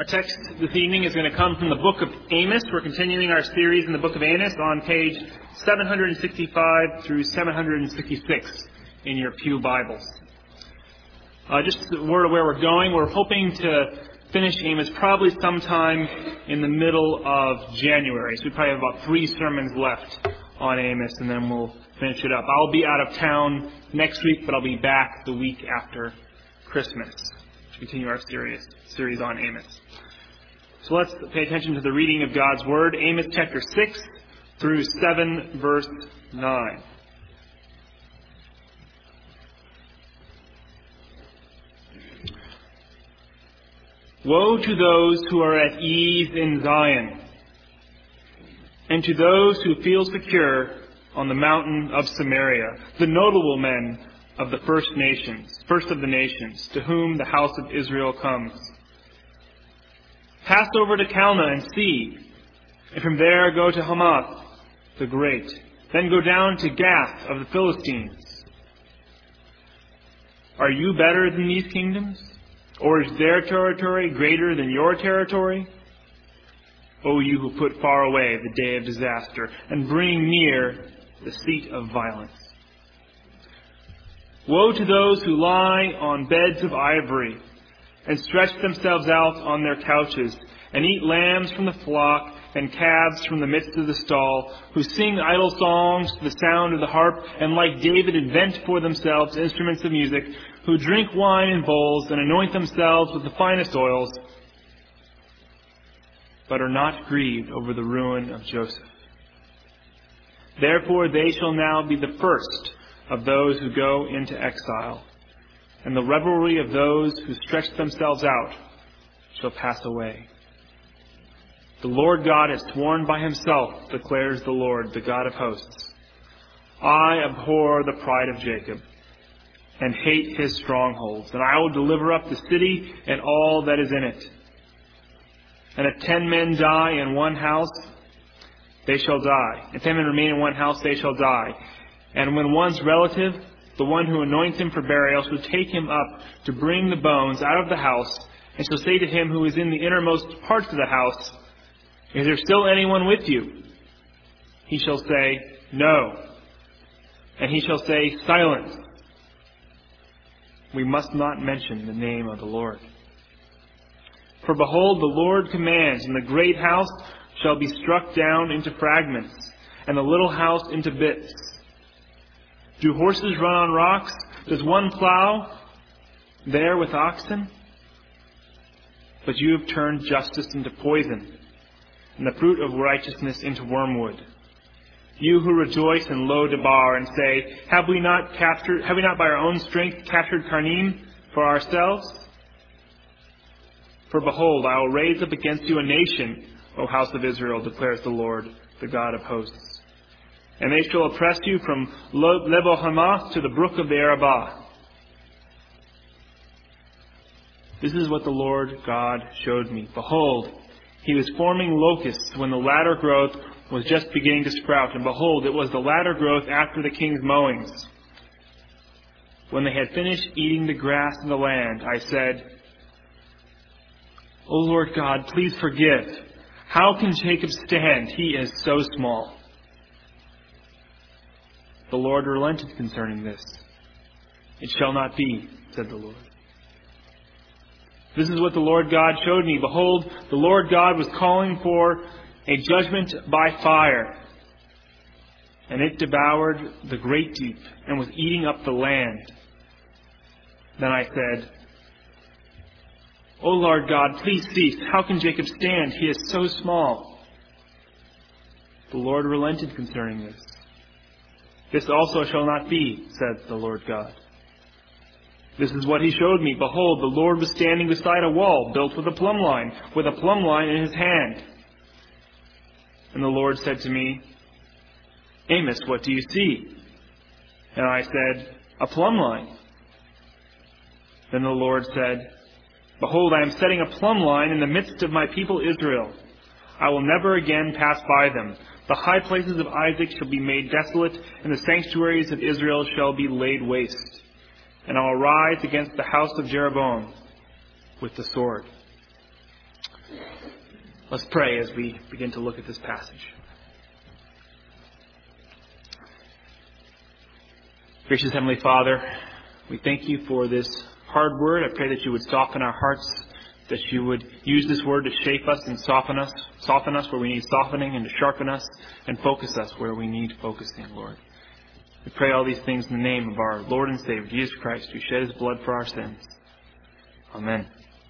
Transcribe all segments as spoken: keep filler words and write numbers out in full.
Our text this evening is going to come from the book of Amos. We're continuing our series in the book of Amos on page seven sixty-five through seven sixty-six in your pew Bibles. Uh, just a word of where we're going. We're hoping to finish Amos probably sometime in the middle of January. So we probably have about three sermons left on Amos, and then we'll finish it up. I'll be out of town next week, but I'll be back the week after Christmas to continue our series, series on Amos. So let's pay attention to the reading of God's Word, Amos chapter six through seven, verse nine. Woe to those who are at ease in Zion, and to those who feel secure on the mountain of Samaria, the notable men of the first nations, first of the nations, to whom the house of Israel comes. Pass over to Calneh and see, and from there go to Hamath the great. Then go down to Gath of the Philistines. Are you better than these kingdoms? Or is their territory greater than your territory? O you who put far away the day of disaster, and bring near the seat of violence. Woe to those who lie on beds of ivory, and stretch themselves out on their couches, and eat lambs from the flock, and calves from the midst of the stall, who sing idle songs to the sound of the harp, and like David invent for themselves instruments of music, who drink wine in bowls, and anoint themselves with the finest oils, but are not grieved over the ruin of Joseph. Therefore they shall now be the first of those who go into exile, and the revelry of those who stretch themselves out shall pass away. The Lord God has sworn by himself, declares the Lord, the God of hosts. I abhor the pride of Jacob, and hate his strongholds, and I will deliver up the city and all that is in it. And if ten men die in one house, they shall die. If ten men remain in one house, they shall die. And when one's relative, the one who anoints him for burial, shall take him up to bring the bones out of the house, and shall say to him who is in the innermost parts of the house, is there still anyone with you? He shall say, no. And he shall say, silence. We must not mention the name of the Lord. For behold, the Lord commands, and the great house shall be struck down into fragments, and the little house into bits. Do horses run on rocks? Does one plow there with oxen? But you have turned justice into poison, and the fruit of righteousness into wormwood. You who rejoice in Lo-debar and say, Have we not captured? Have we not by our own strength captured Karnim for ourselves? For behold, I will raise up against you a nation, O house of Israel, declares the Lord, the God of hosts. And they shall oppress you from Lebo-hamath to the brook of the Arabah. This is what the Lord God showed me. Behold, he was forming locusts when the latter growth was just beginning to sprout. And behold, it was the latter growth after the king's mowings. When they had finished eating the grass of the land, I said, O Lord God, please forgive. How can Jacob stand? He is so small. The Lord relented concerning this. It shall not be, said the Lord. This is what the Lord God showed me. Behold, the Lord God was calling for a judgment by fire. And it devoured the great deep and was eating up the land. Then I said, O Lord God, please cease. How can Jacob stand? He is so small. The Lord relented concerning this. This also shall not be, said the Lord God. This is what he showed me. Behold, the Lord was standing beside a wall built with a plumb line, with a plumb line in his hand. And the Lord said to me, Amos, what do you see? And I said, a plumb line. Then the Lord said, Behold, I am setting a plumb line in the midst of my people Israel. I will never again pass by them. The high places of Isaac shall be made desolate, and the sanctuaries of Israel shall be laid waste. And I will rise against the house of Jeroboam with the sword. Let's pray as we begin to look at this passage. Gracious Heavenly Father, we thank you for this hard word. I pray that you would soften our hearts, that you would use this word to shape us and soften us, soften us where we need softening, and to sharpen us and focus us where we need focusing, Lord. We pray all these things in the name of our Lord and Savior, Jesus Christ, who shed his blood for our sins. Amen.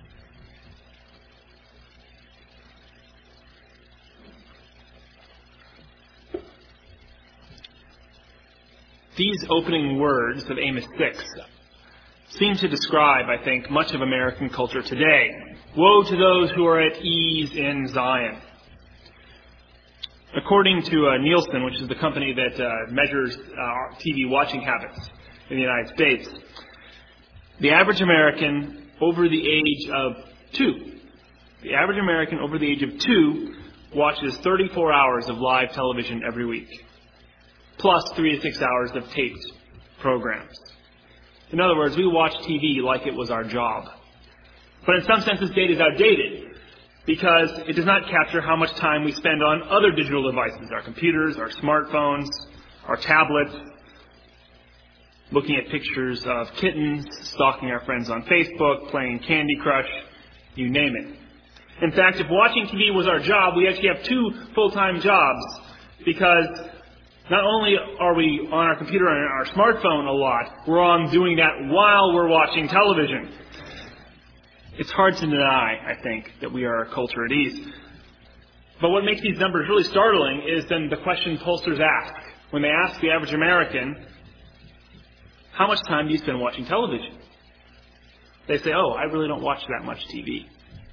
These opening words of Amos six seem to describe, I think, much of American culture today. Woe to those who are at ease in Zion. According to uh, Nielsen, which is the company that uh, measures uh, T V watching habits in the United States, the average American over the age of two, the average American over the age of two watches thirty-four hours of live television every week, plus three to six hours of taped programs. In other words, we watch T V like it was our job. But in some sense, this data is outdated because it does not capture how much time we spend on other digital devices, our computers, our smartphones, our tablets, looking at pictures of kittens, stalking our friends on Facebook, playing Candy Crush, you name it. In fact, if watching T V was our job, we actually have two full-time jobs, because not only are we on our computer and our smartphone a lot, we're on doing that while we're watching television. It's hard to deny, I think, that we are a culture at ease. But what makes these numbers really startling is then the question pollsters ask. When they ask the average American, how much time do you spend watching television? They say, oh, I really don't watch that much T V.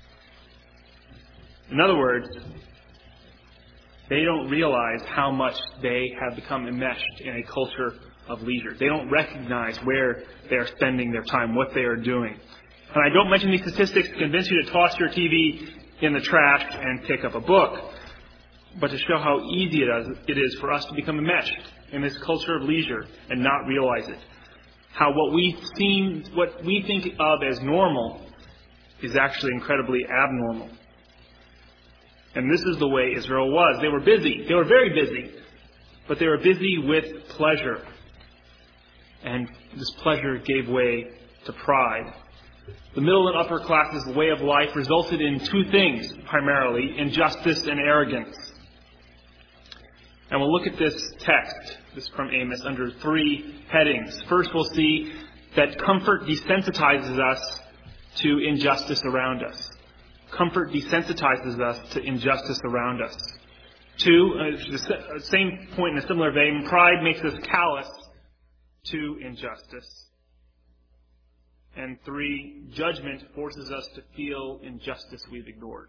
In other words, they don't realize how much they have become enmeshed in a culture of leisure. They don't recognize where they are spending their time, what they are doing. And I don't mention these statistics to convince you to toss your T V in the trash and pick up a book, but to show how easy it is for us to become enmeshed in this culture of leisure and not realize it. How what we seem, what we think of as normal is actually incredibly abnormal. And this is the way Israel was. They were busy. They were very busy. But they were busy with pleasure. And this pleasure gave way to pride. The middle and upper classes' way of life resulted in two things, primarily: injustice and arrogance. And we'll look at this text, this from Amos, under three headings. First, we'll see that comfort desensitizes us to injustice around us. Comfort desensitizes us to injustice around us. Two, uh, the same point in a similar vein, pride makes us callous to injustice. And three, judgment forces us to feel injustice we've ignored.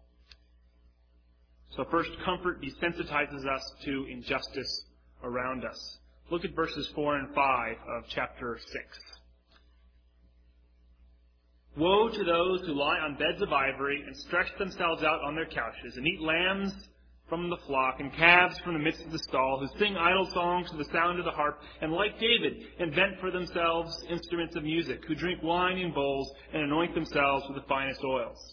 So first, comfort desensitizes us to injustice around us. Look at verses four and five of chapter six. Woe to those who lie on beds of ivory and stretch themselves out on their couches and eat lambs from the flock and calves from the midst of the stall, who sing idle songs to the sound of the harp, and like David invent for themselves instruments of music, who drink wine in bowls and anoint themselves with the finest oils.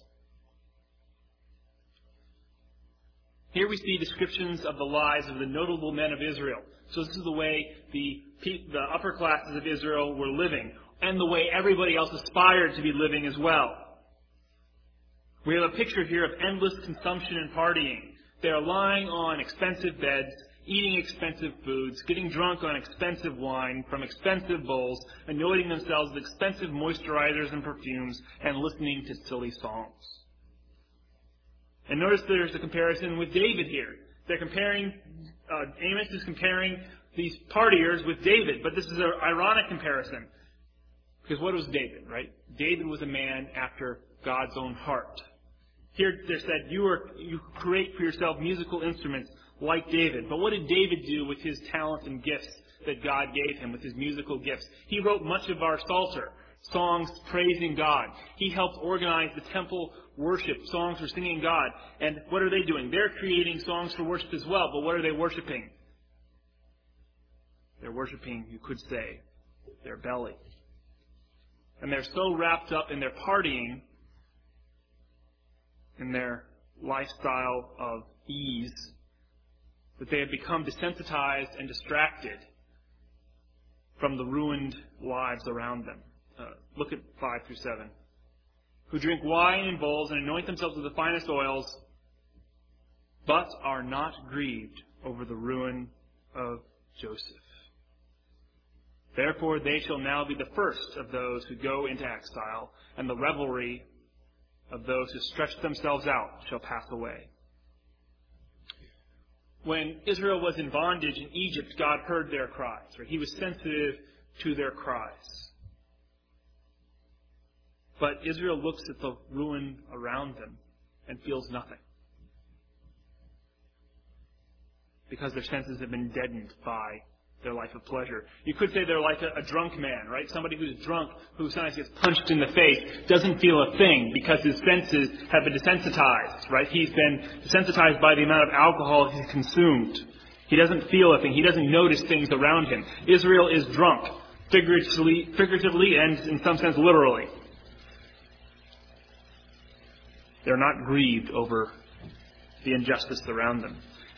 Here we see descriptions of the lives of the notable men of Israel. So this is the way the, the upper classes of Israel were living, and the way everybody else aspired to be living as well. We have a picture here of endless consumption and partying. They are lying on expensive beds, eating expensive foods, getting drunk on expensive wine from expensive bowls, anointing themselves with expensive moisturizers and perfumes, and listening to silly songs. And notice there's a comparison with David here. They're comparing, uh, Amos is comparing these partiers with David, but this is an ironic comparison. Because what was David, right? David was a man after God's own heart. Here they said, you are you create for yourself musical instruments like David. But what did David do with his talents and gifts that God gave him, with his musical gifts? He wrote much of our Psalter, songs praising God. He helped organize the temple worship, songs for singing God. And what are they doing? They're creating songs for worship as well. But what are they worshiping? They're worshiping, you could say, their belly. And they're so wrapped up in their partying, in their lifestyle of ease that they have become desensitized and distracted from the ruined lives around them. Uh, look at five through seven. Who drink wine in bowls and anoint themselves with the finest oils, but are not grieved over the ruin of Joseph. Therefore they shall now be the first of those who go into exile, and the revelry of those who stretch themselves out shall pass away. When Israel was in bondage in Egypt, God heard their cries. Right? He was sensitive to their cries. But Israel looks at the ruin around them and feels nothing, because their senses have been deadened by their life of pleasure. You could say they're like a, a drunk man, right? Somebody who's drunk, who sometimes gets punched in the face, doesn't feel a thing because his senses have been desensitized, right? He's been desensitized by the amount of alcohol he's consumed. He doesn't feel a thing. He doesn't notice things around him. Israel is drunk, figuratively, figuratively and in some sense literally. They're not grieved over the injustice around them.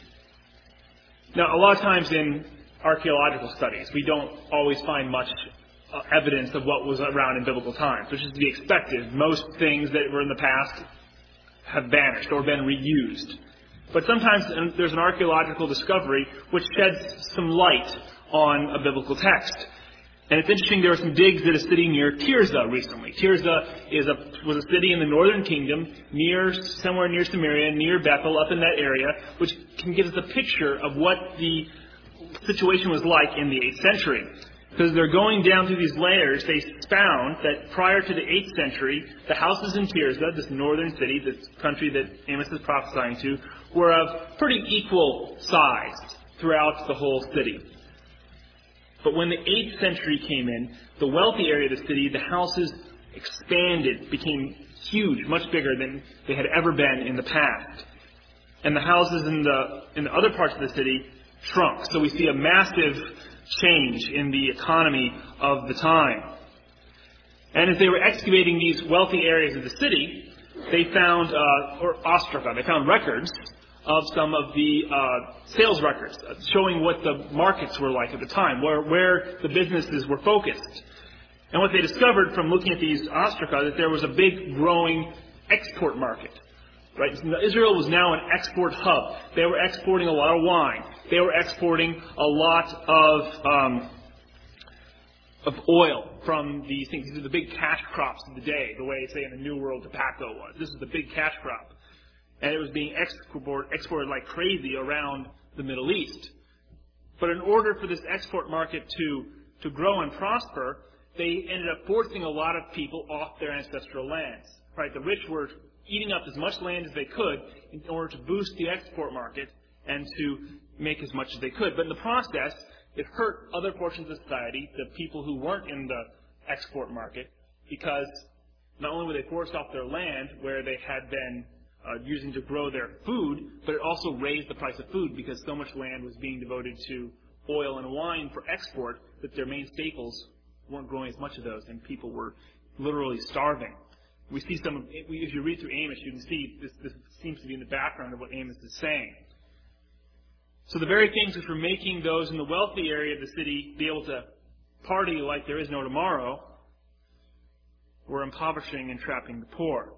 Now, a lot of times in archaeological studies, we don't always find much uh, evidence of what was around in biblical times, which is to be expected. Most things that were in the past have vanished or been reused. But sometimes there's an archaeological discovery which sheds some light on a biblical text. And it's interesting, there were some digs at a city near Tirzah recently. Tirzah is a, was a city in the northern kingdom, near somewhere near Samaria, near Bethel, up in that area, which can give us a picture of what the situation was like in the eighth century. Because they're going down through these layers, they found that prior to the eighth century, the houses in Tirzah, this northern city, this country that Amos is prophesying to, were of pretty equal size throughout the whole city. But when the eighth century came in, the wealthy area of the city, the houses expanded, became huge, much bigger than they had ever been in the past. And the houses in the in the other parts of the city shrunk. So we see a massive change in the economy of the time. And as they were excavating these wealthy areas of the city, they found, uh, or ostraca, they found records of some of the uh, sales records, uh, showing what the markets were like at the time, where, where the businesses were focused. And what they discovered from looking at these ostraca, that there was a big growing export market. Right? Israel was now an export hub. They were exporting a lot of wine. They were exporting a lot of um, of oil from these things. These are the big cash crops of the day, the way, say, in the New World tobacco was. This is the big cash crop. And it was being export, exported like crazy around the Middle East. But in order for this export market to, to grow and prosper, they ended up forcing a lot of people off their ancestral lands. Right? The rich were eating up as much land as they could in order to boost the export market and to make as much as they could. But in the process, it hurt other portions of society, the people who weren't in the export market, because not only were they forced off their land where they had been uh, using to grow their food, but it also raised the price of food because so much land was being devoted to oil and wine for export that their main staples weren't growing as much of those, and people were literally starving. We see some, of, if you read through Amos, you can see this, this seems to be in the background of what Amos is saying. So the very things which were making those in the wealthy area of the city be able to party like there is no tomorrow were impoverishing and trapping the poor.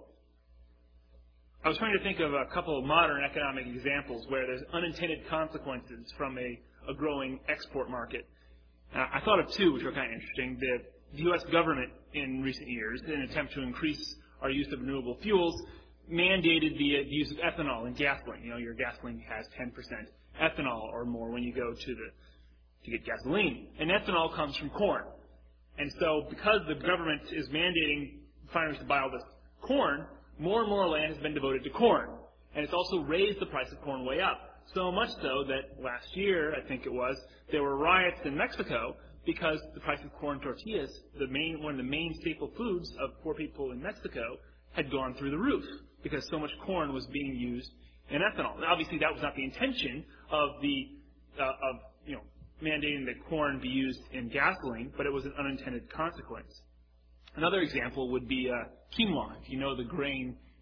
I was trying to think of a couple of modern economic examples where there's unintended consequences from a, a growing export market. Uh, I thought of two which were kind of interesting. The The U S government in recent years, in an attempt to increase our use of renewable fuels, mandated the, uh, the use of ethanol in gasoline. You know, your gasoline has ten percent ethanol or more when you go to the to get gasoline. And ethanol comes from corn. And so because the government is mandating refineries to buy all this corn, more and more land has been devoted to corn. And it's also raised the price of corn way up. So much so that last year, I think it was, there were riots in Mexico because the price of corn tortillas, the main, one of the main staple foods of poor people in Mexico, had gone through the roof because so much corn was being used in ethanol. Now, obviously, that was not the intention of the uh, of you know mandating that corn be used in gasoline, but it was an unintended consequence. Another example would be uh, quinoa. If you know the grain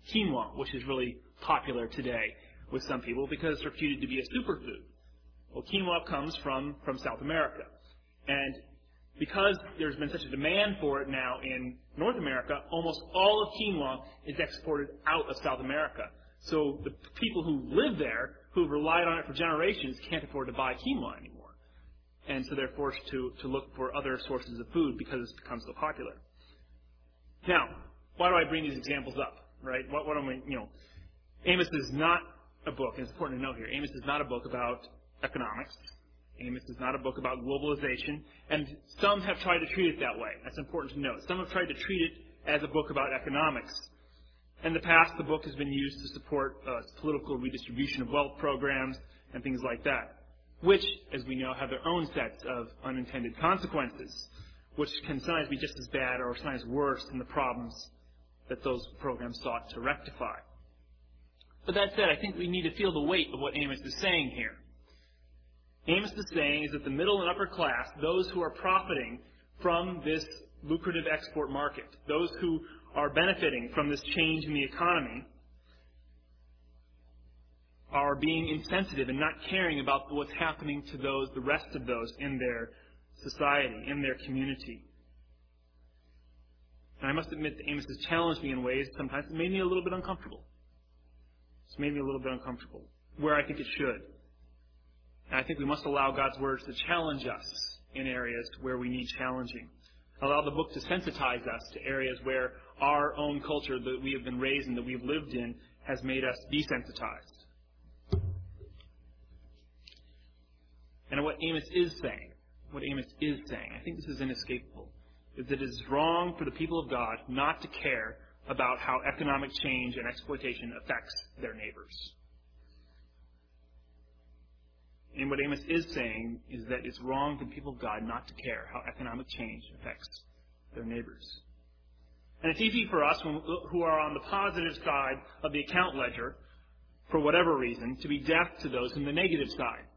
quinoa, which is really popular today with some people because it's reputed to be a superfood. Well, quinoa comes from, from South America. And because there's been such a demand for it now in North America, almost all of quinoa is exported out of South America. So the people who live there, who have relied on it for generations, can't afford to buy quinoa anymore. And so they're forced to, to look for other sources of food because it's become so popular. Now, why do I bring these examples up, right? What, what am I, you know, Amos is not a book, and it's important to note here, Amos is not a book about economics. Amos is not a book about globalization, and some have tried to treat it that way. That's important to note. Some have tried to treat it as a book about economics. In the past, the book has been used to support uh, political redistribution of wealth programs and things like that, which, as we know, have their own sets of unintended consequences, which can sometimes be just as bad or sometimes worse than the problems that those programs sought to rectify. But that said, I think we need to feel the weight of what Amos is saying here. Amos is saying is that the middle and upper class, those who are profiting from this lucrative export market, those who are benefiting from this change in the economy, are being insensitive and not caring about what's happening to those, the rest of those in their society, in their community. And I must admit that Amos has challenged me in ways sometimes that made me a little bit uncomfortable. It's made me a little bit uncomfortable, where I think it should. And I think we must allow God's words to challenge us in areas where we need challenging. Allow the book to sensitize us to areas where our own culture that we have been raised in, that we have lived in, has made us desensitized. And what Amos is saying, what Amos is saying, I think this is inescapable, is that it is wrong for the people of God not to care about how economic change and exploitation affects their neighbors. And what Amos is saying is that it's wrong for the people of God not to care how economic change affects their neighbors. And it's easy for us who are on the positive side of the account ledger, for whatever reason, to be deaf to those on the negative side.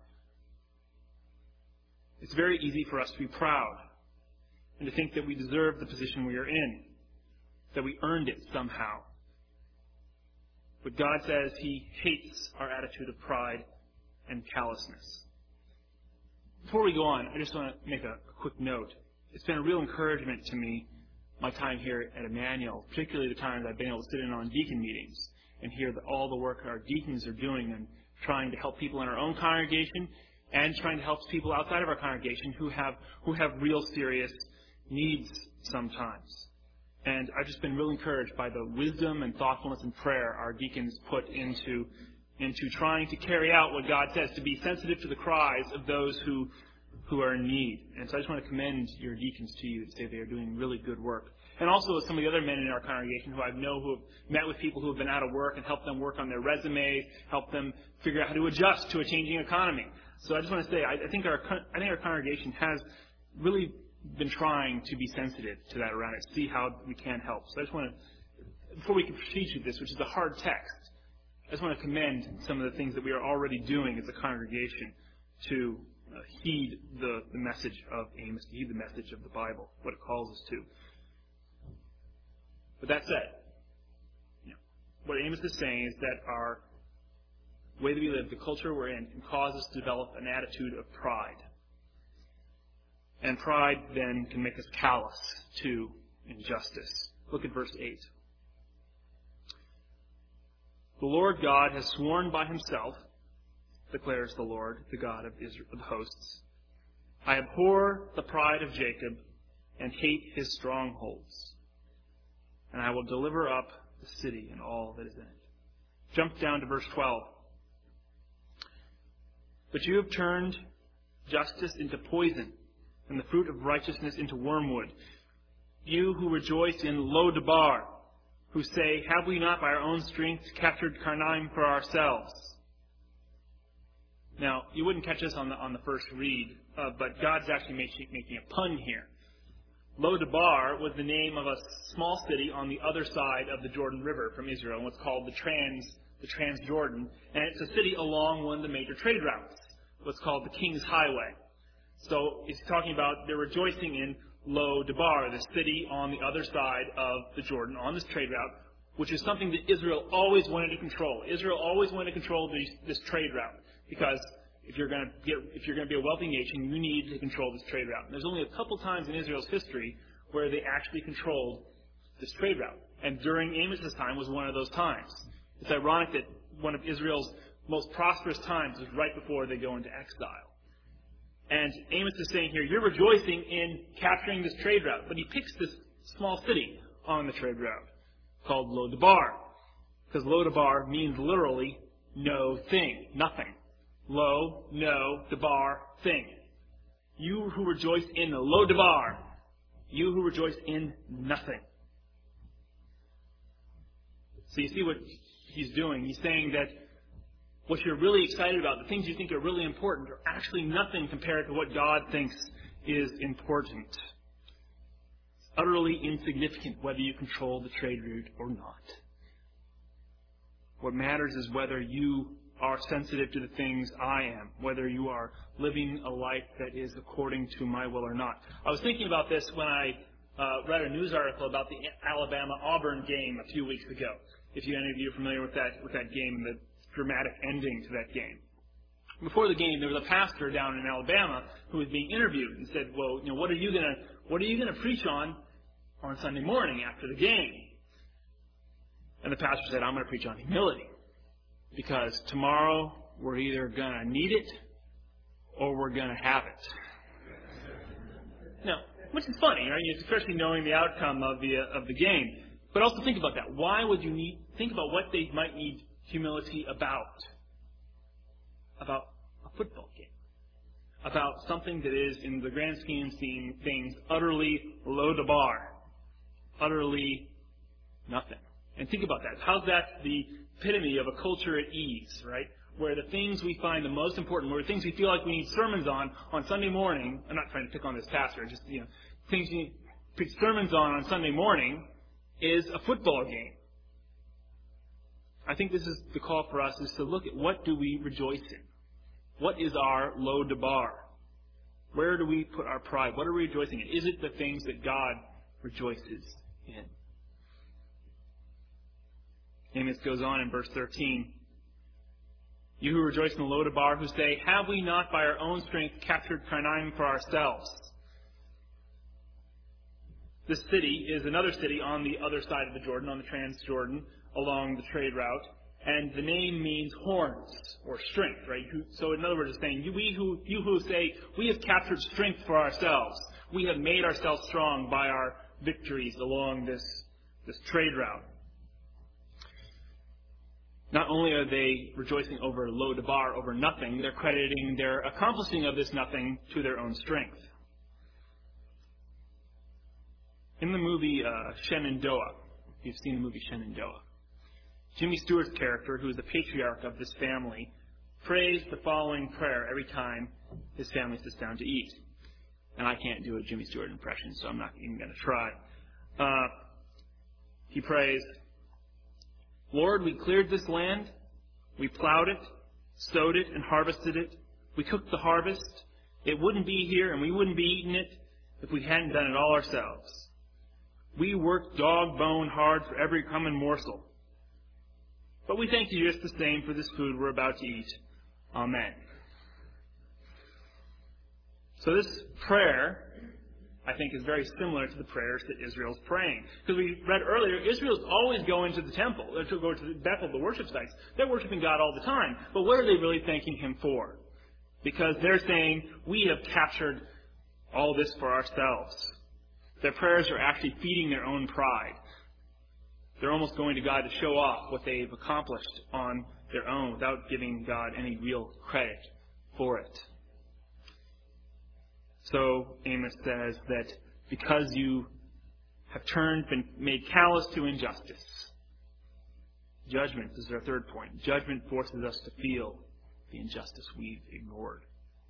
It's very easy for us to be proud and to think that we deserve the position we are in, that we earned it somehow. But God says He hates our attitude of pride and callousness. Before we go on, I just want to make a, a quick note. It's been a real encouragement to me, my time here at Emmanuel, particularly the times I've been able to sit in on deacon meetings and hear that all the work our deacons are doing and trying to help people in our own congregation and trying to help people outside of our congregation who have who have real serious needs sometimes. And I've just been really encouraged by the wisdom and thoughtfulness and prayer our deacons put into into trying to carry out what God says, to be sensitive to the cries of those who who are in need. And so I just want to commend your deacons to you and say they are doing really good work. And also some of the other men in our congregation who I know who have met with people who have been out of work and helped them work on their resumes, help them figure out how to adjust to a changing economy. So I just want to say, I, I think our I think our congregation has really been trying to be sensitive to that around it, see how we can help. So I just want to, before we can proceed with this, which is a hard text, I just want to commend some of the things that we are already doing as a congregation to uh, heed the, the message of Amos, to heed the message of the Bible, what it calls us to. But that said, you know, what Amos is saying is that our way that we live, the culture we're in, can cause us to develop an attitude of pride. And pride then can make us callous to injustice. Look at verse eight. The Lord God has sworn by Himself, declares the Lord, the God of Israel, of hosts. I abhor the pride of Jacob and hate his strongholds. And I will deliver up the city and all that is in it. Jump down to verse twelve. But you have turned justice into poison and the fruit of righteousness into wormwood. You who rejoice in Lo-debar, who say, have we not by our own strength captured Karnaim for ourselves? Now, you wouldn't catch this on the, on the first read, uh, but God's actually making, making a pun here. Lo-debar was the name of a small city on the other side of the Jordan River from Israel, and what's called the Trans, the Transjordan. And it's a city along one of the major trade routes, what's called the King's Highway. So it's talking about they're rejoicing in Lo-debar, the city on the other side of the Jordan, on this trade route, which is something that Israel always wanted to control. Israel always wanted to control these, this trade route, because if you're going to get, if you're going to be a wealthy nation, you need to control this trade route. And there's only a couple times in Israel's history where they actually controlled this trade route, and during Amos' time was one of those times. It's ironic that one of Israel's most prosperous times was right before they go into exile. And Amos is saying here, you're rejoicing in capturing this trade route, but he picks this small city on the trade route called Lo-Debar, because Lo-Debar means literally no thing, nothing. Lo, no, Debar, thing. You who rejoice in Lo-Debar, you who rejoice in nothing. So you see what he's doing. He's saying that what you're really excited about, the things you think are really important, are actually nothing compared to what God thinks is important. It's utterly insignificant whether you control the trade route or not. What matters is whether you are sensitive to the things I am, whether you are living a life that is according to my will or not. I was thinking about this when I uh, read a news article about the Alabama-Auburn game a few weeks ago. If you, any of you are familiar with that, with that game and the dramatic ending to that game. Before the game, there was a pastor down in Alabama who was being interviewed and said, "Well, you know, what are you gonna, what are you gonna preach on on Sunday morning after the game?" And the pastor said, "I'm gonna preach on humility, because tomorrow we're either gonna need it or we're gonna have it." Now, which is funny, right? Especially knowing the outcome of the uh, of the game. But also think about that. Why would you need, think about what they might need humility about? About a football game. About something that is, in the grand scheme of things, utterly Lo-Debar. Utterly nothing. And think about that. How's that the epitome of a culture at ease, right? Where the things we find the most important, where the things we feel like we need sermons on, on Sunday morning, I'm not trying to pick on this pastor, just, you know, things you need preach sermons on on Sunday morning, is a football game. I think this is the call for us, is to look at what do we rejoice in? What is our Lo-Debar? Where do we put our pride? What are we rejoicing in? Is it the things that God rejoices in? Amos goes on in verse thirteen. You who rejoice in the Lo-Debar, who say, have we not by our own strength captured Karnaim for ourselves? This city is another city on the other side of the Jordan, on the Transjordan, along the trade route. And the name means horns, or strength, right? So in other words, it's saying, you, we who, you who say, we have captured strength for ourselves. We have made ourselves strong by our victories along this, this trade route. Not only are they rejoicing over Lo-Debar, over nothing, they're crediting their accomplishing of this nothing to their own strength. In the movie uh, Shenandoah, if you've seen the movie Shenandoah, Jimmy Stewart's character, who is the patriarch of this family, prays the following prayer every time his family sits down to eat. And I can't do a Jimmy Stewart impression, so I'm not even going to try. Uh, he prays, Lord, we cleared this land, we plowed it, sowed it, and harvested it. We cooked the harvest. It wouldn't be here, and we wouldn't be eating it if we hadn't done it all ourselves. We worked dog-bone hard for every common morsel. But we thank you just the same for this food we're about to eat. Amen. So this prayer, I think, is very similar to the prayers that Israel's praying. Because we read earlier, Israel's always going to the temple, or to go to the Bethel, the worship sites. They're worshiping God all the time. But what are they really thanking Him for? Because they're saying, we have captured all this for ourselves. Their prayers are actually feeding their own pride. They're almost going to God to show off what they've accomplished on their own without giving God any real credit for it. So Amos says that because you have turned, been made callous to injustice, judgment, this is our third point, judgment forces us to feel the injustice we've ignored.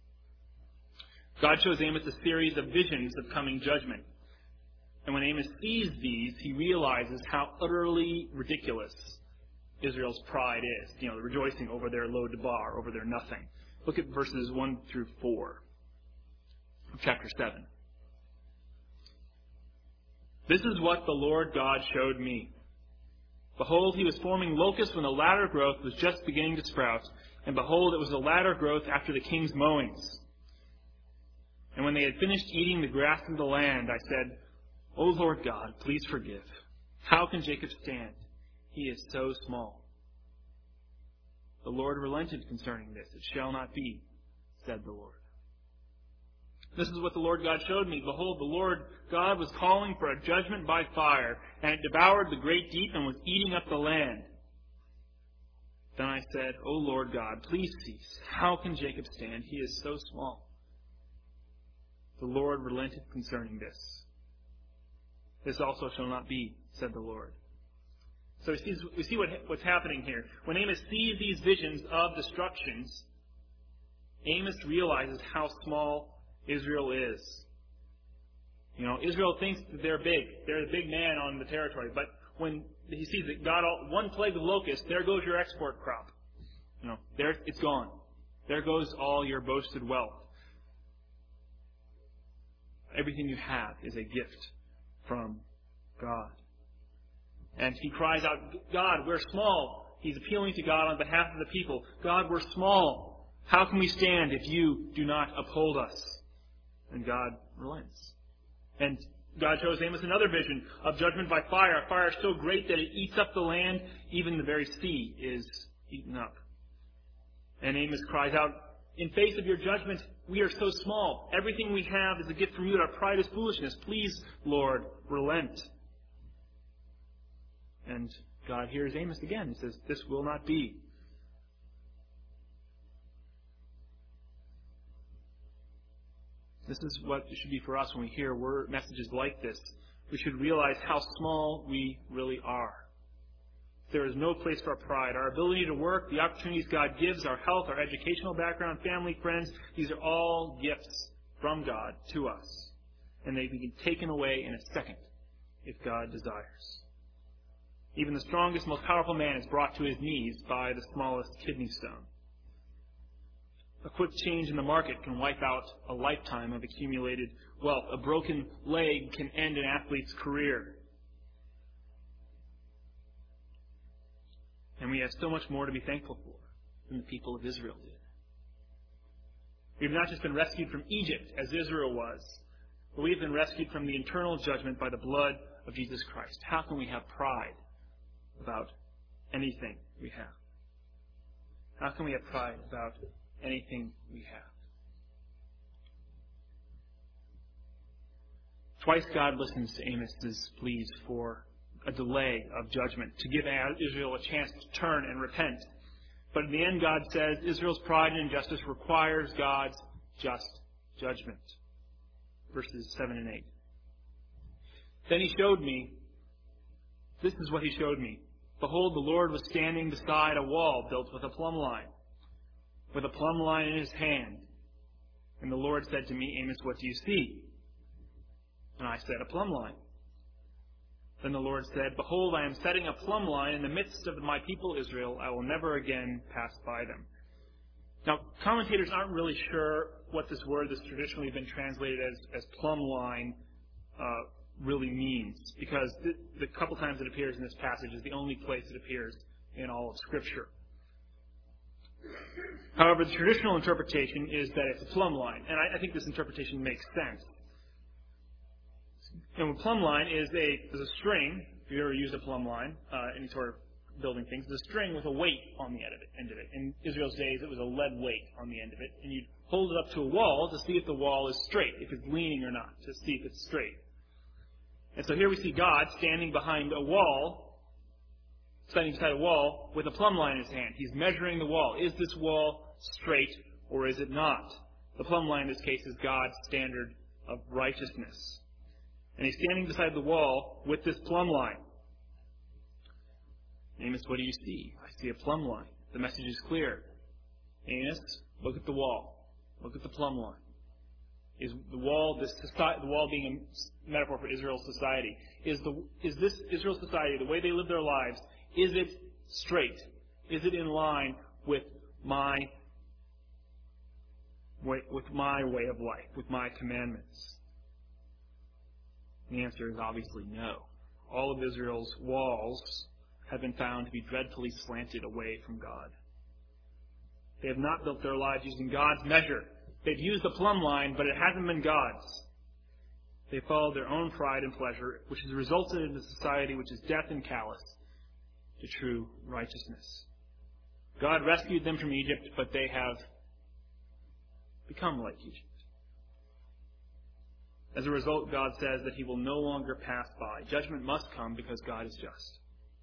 God shows Amos a series of visions of coming judgment. And when Amos sees these, he realizes how utterly ridiculous Israel's pride is. You know, the rejoicing over their Lo-Debar, over their nothing. Look at verses one through four of chapter seven. This is what the Lord God showed me. Behold, he was forming locusts when the latter growth was just beginning to sprout. And behold, it was the latter growth after the king's mowings. And when they had finished eating the grass of the land, I said, O Lord God, please forgive. How can Jacob stand? He is so small. The Lord relented concerning this. It shall not be, said the Lord. This is what the Lord God showed me. Behold, the Lord God was calling for a judgment by fire, and it devoured the great deep and was eating up the land. Then I said, O Lord God, please cease. How can Jacob stand? He is so small. The Lord relented concerning this. This also shall not be, said the Lord. So we see, we see what, what's happening here. When Amos sees these visions of destructions, Amos realizes how small Israel is. You know, Israel thinks that they're big. They're the big man on the territory. But when he sees that God, one plague of locusts, there goes your export crop. You know, there it's gone. There goes all your boasted wealth. Everything you have is a gift from God. And he cries out, God, we're small. He's appealing to God on behalf of the people. God, we're small. How can we stand if you do not uphold us? And God relents. And God shows Amos another vision of judgment by fire. A fire so great that it eats up the land. Even the very sea is eaten up. And Amos cries out, in face of your judgment, we are so small. Everything we have is a gift from you, and our pride is foolishness. Please, Lord, relent. And God hears Amos again. He says, this will not be. This is what it should be for us when we hear word messages like this. We should realize how small we really are. There is no place for our pride. Our ability to work, the opportunities God gives, our health, our educational background, family, friends, these are all gifts from God to us. And they can be taken away in a second if God desires. Even the strongest, most powerful man is brought to his knees by the smallest kidney stone. A quick change in the market can wipe out a lifetime of accumulated wealth. A broken leg can end an athlete's career. And we have so much more to be thankful for than the people of Israel did. We've not just been rescued from Egypt, as Israel was, but we've been rescued from the eternal judgment by the blood of Jesus Christ. How can we have pride about anything we have? How can we have pride about anything we have? Twice God listens to Amos's pleas for a delay of judgment, to give Israel a chance to turn and repent. But in the end, God says Israel's pride and injustice requires God's just judgment. Verses seven and eight. Then he showed me, this is what he showed me. Behold, the Lord was standing beside a wall built with a plumb line, with a plumb line in his hand. And the Lord said to me, Amos, what do you see? And I said, a plumb line. Then the Lord said, behold, I am setting a plumb line in the midst of my people Israel. I will never again pass by them. Now, commentators aren't really sure what this word that's traditionally been translated as, as plumb line uh, really means, because the, the couple times it appears in this passage is the only place it appears in all of Scripture. However, the traditional interpretation is that it's a plumb line, and I, I think this interpretation makes sense. And a plumb line is a, is a string. If you ever use a plumb line, uh, any sort of building things, it's a string with a weight on the end of it. End of it. In Israel's days, it was a lead weight on the end of it, and you'd hold it up to a wall to see if the wall is straight, if it's leaning or not, to see if it's straight. And so here we see God standing behind a wall, standing beside a wall with a plumb line in his hand. He's measuring the wall. Is this wall straight or is it not? The plumb line in this case is God's standard of righteousness. And he's standing beside the wall with this plumb line. Amos, what do you see? I see a plumb line. The message is clear. Amos, look at the wall. Look at the plumb line. Is the wall, this society, the wall being a metaphor for Israel's society, is the is this Israel's society, the way they live their lives, is it straight? Is it in line with my way, with my way of life, with my commandments? The answer is obviously no. All of Israel's walls have been found to be dreadfully slanted away from God. They have not built their lives using God's measure. They've used the plumb line, but it hasn't been God's. They followed their own pride and pleasure, which has resulted in a society which is deaf and callous to true righteousness. God rescued them from Egypt, but they have become like Egypt. As a result, God says that He will no longer pass by. Judgment must come because God is just.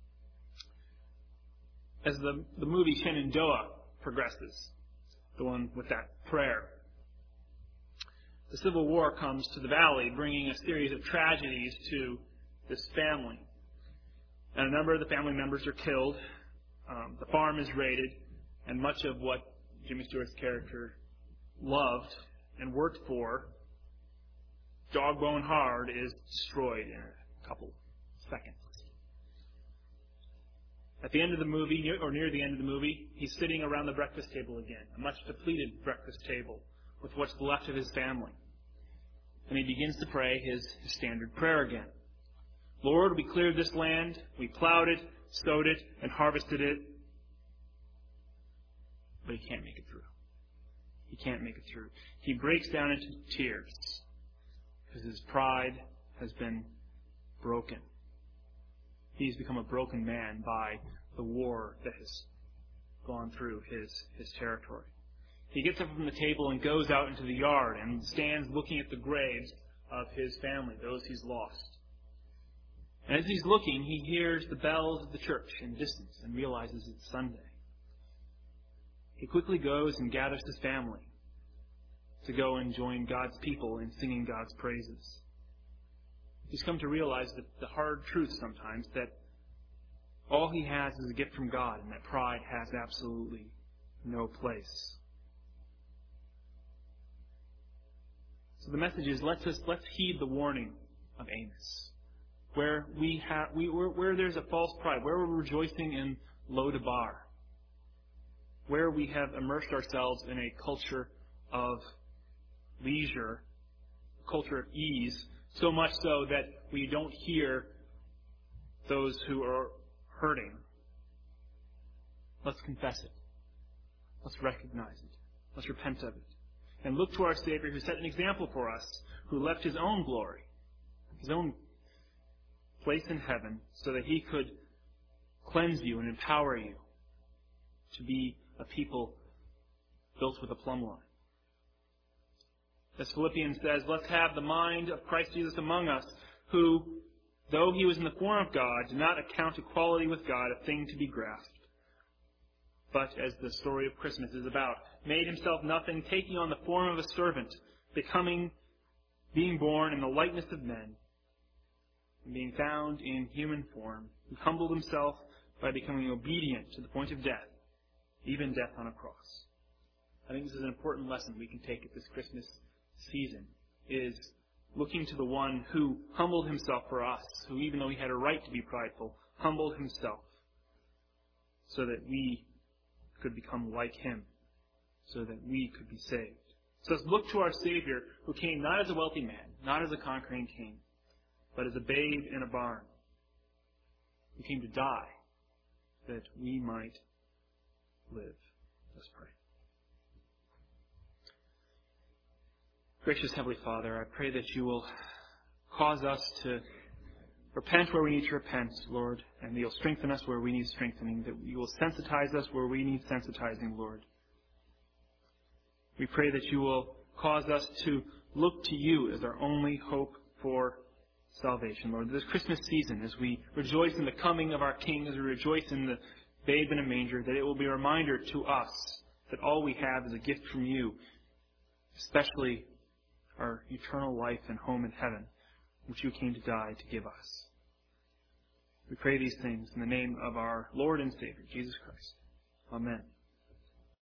As the, the movie Shenandoah progresses, the one with that prayer, the Civil War comes to the valley, bringing a series of tragedies to this family. And a number of the family members are killed. Um, the farm is raided, and much of what Jimmy Stewart's character loved and worked for, dog bone hard, is destroyed in a couple seconds. At the end of the movie, or near the end of the movie, he's sitting around the breakfast table again, a much depleted breakfast table with what's left of his family. And he begins to pray his, his standard prayer again. Lord, we cleared this land, we plowed it, sowed it, and harvested it. But he can't make it through. He can't make it through. He breaks down into tears because his pride has been broken. He's become a broken man by the war that has gone through his, his territory. He gets up from the table and goes out into the yard and stands looking at the graves of his family, those he's lost. And as he's looking, he hears the bells of the church in the distance and realizes it's Sunday. He quickly goes and gathers his family to go and join God's people in singing God's praises. He's come to realize that the hard truth sometimes, that all he has is a gift from God, and that pride has absolutely no place. So the message is, let's just, let's heed the warning of Amos. Where we have, we, where, where there's a false pride, where we're rejoicing in Lodabar, where we have immersed ourselves in a culture of leisure, a culture of ease, so much so that we don't hear those who are hurting. Let's confess it. Let's recognize it. Let's repent of it. And look to our Savior who set an example for us, who left His own glory, His own place in heaven, so that He could cleanse you and empower you to be a people built with a plumb line. As Philippians says, let's have the mind of Christ Jesus among us, who, though He was in the form of God, did not account equality with God a thing to be grasped, but, as the story of Christmas is about, made Himself nothing, taking on the form of a servant, becoming, being born in the likeness of men, and being found in human form. He humbled Himself by becoming obedient to the point of death, even death on a cross. I think this is an important lesson we can take at this Christmas season, is looking to the one who humbled Himself for us, who, even though He had a right to be prideful, humbled Himself so that we could become like Him, so that we could be saved. So let's look to our Savior, who came not as a wealthy man, not as a conquering king, but as a babe in a barn, who came to die that we might live. Let's pray. Gracious Heavenly Father, I pray that You will cause us to repent where we need to repent, Lord, and that You'll strengthen us where we need strengthening, that You will sensitize us where we need sensitizing, Lord. We pray that You will cause us to look to You as our only hope for salvation, Lord. This Christmas season, as we rejoice in the coming of our King, as we rejoice in the babe in a manger, that it will be a reminder to us that all we have is a gift from You, especially our eternal life and home in heaven, which You came to die to give us. We pray these things in the name of our Lord and Savior, Jesus Christ. Amen.